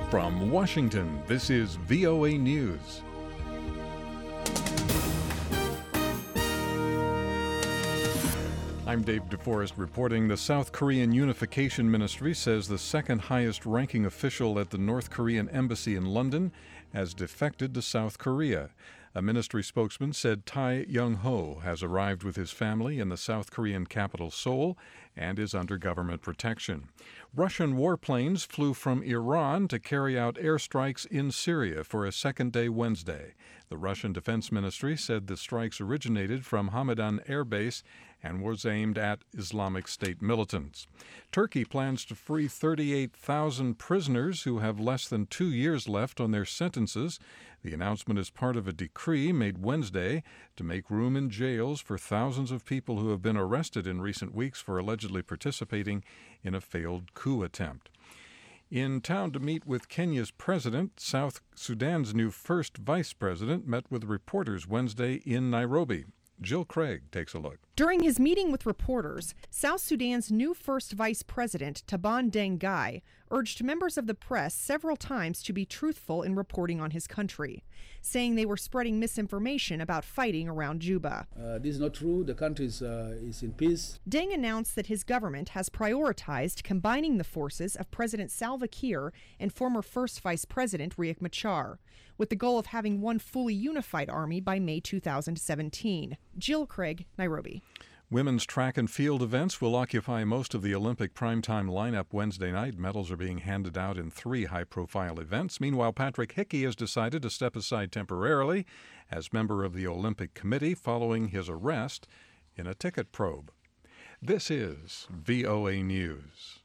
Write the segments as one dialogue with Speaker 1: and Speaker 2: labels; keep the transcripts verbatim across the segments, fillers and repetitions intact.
Speaker 1: From Washington, this is V O A News. I'm Dave DeForest reporting. The South Korean Unification Ministry says the second highest ranking official at the North Korean embassy in London has defected to South Korea. A ministry spokesman said Tae Young-ho has arrived with his family in the South Korean capital Seoul and is under government protection. Russian warplanes flew from Iran to carry out airstrikes in Syria for a second day Wednesday. The Russian Defense Ministry said the strikes originated from Hamadan Air Base and was aimed at Islamic State militants. Turkey plans to free thirty-eight thousand prisoners who have less than two years left on their sentences. The announcement is part of a decree made Wednesday to make room in jails for thousands of people who have been arrested in recent weeks for allegedly participating in a failed coup attempt. In town to meet with Kenya's president, South Sudan's new first vice president met with reporters Wednesday in Nairobi. Jill Craig takes a look.
Speaker 2: During his meeting with reporters, South Sudan's new first vice president, Taban Deng Gai, urged members of the press several times to be truthful in reporting on his country, saying they were spreading misinformation about fighting around Juba.
Speaker 3: Uh, this is not true. The country is, uh, is in peace.
Speaker 2: Deng announced that his government has prioritized combining the forces of President Salva Kiir and former first vice president Riek Machar, with the goal of having one fully unified army by May two thousand seventeen. Jill Craig, Nairobi.
Speaker 1: Women's track and field events will occupy most of the Olympic primetime lineup Wednesday night. Medals are being handed out in three high-profile events. Meanwhile, Patrick Hickey has decided to step aside temporarily as member of the Olympic Committee following his arrest in a ticket probe. This is V O A News.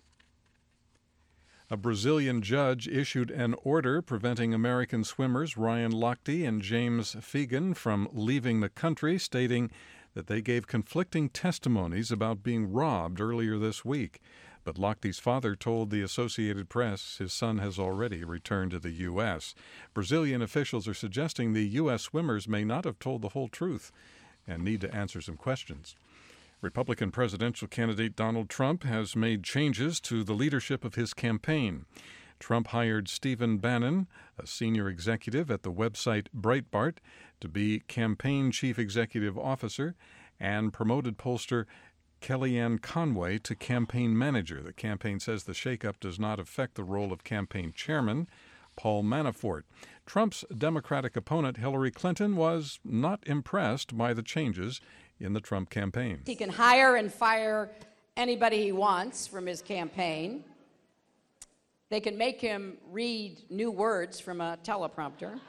Speaker 1: A Brazilian judge issued an order preventing American swimmers Ryan Lochte and James Fegan from leaving the country, stating that they gave conflicting testimonies about being robbed earlier this week. But Lochte's father told the Associated Press his son has already returned to the U S. Brazilian officials are suggesting the U S swimmers may not have told the whole truth and need to answer some questions. Republican presidential candidate Donald Trump has made changes to the leadership of his campaign. Trump hired Stephen Bannon, a senior executive at the website Breitbart, to be campaign chief executive officer, and promoted pollster Kellyanne Conway to campaign manager. The campaign says the shakeup does not affect the role of campaign chairman Paul Manafort. Trump's Democratic opponent Hillary Clinton was not impressed by the changes in the Trump campaign.
Speaker 4: He can hire and fire anybody he wants from his campaign. They can make him read new words from a teleprompter.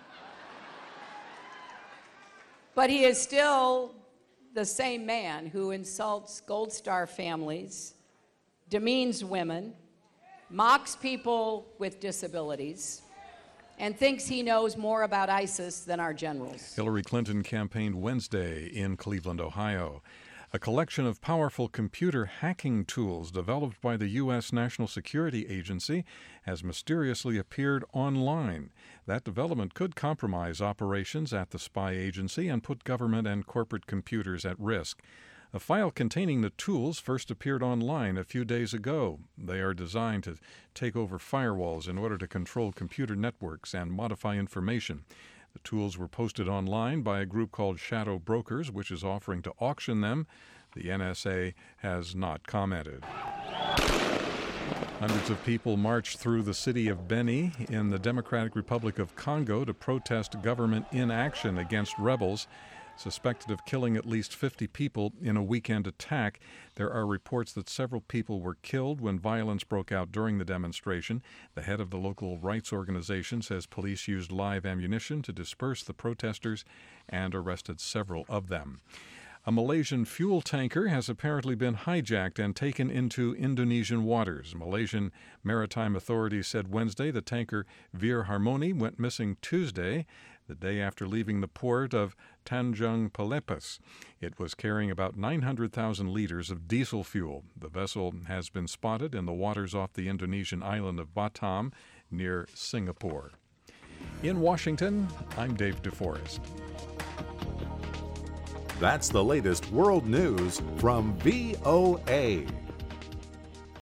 Speaker 4: But he is still the same man who insults Gold Star families, demeans women, mocks people with disabilities, and thinks he knows more about ISIS than our generals.
Speaker 1: Hillary Clinton campaigned Wednesday in Cleveland, Ohio. A collection of powerful computer hacking tools developed by the U S National Security Agency has mysteriously appeared online. That development could compromise operations at the spy agency and put government and corporate computers at risk. A file containing the tools first appeared online a few days ago. They are designed to take over firewalls in order to control computer networks and modify information. The tools were posted online by a group called Shadow Brokers, which is offering to auction them. The N S A has not commented. Hundreds of people marched through the city of Beni in the Democratic Republic of Congo to protest government inaction against rebels suspected of killing at least fifty people in a weekend attack. There are reports that several people were killed when violence broke out during the demonstration. The head of the local rights organization says police used live ammunition to disperse the protesters and arrested several of them. A Malaysian fuel tanker has apparently been hijacked and taken into Indonesian waters. Malaysian maritime authorities said Wednesday the tanker Vir Harmony went missing Tuesday, the day after leaving the port of Tanjung Pelepas. It was carrying about nine hundred thousand liters of diesel fuel. The vessel has been spotted in the waters off the Indonesian island of Batam near Singapore. In Washington, I'm Dave DeForest.
Speaker 5: That's the latest world news from V O A.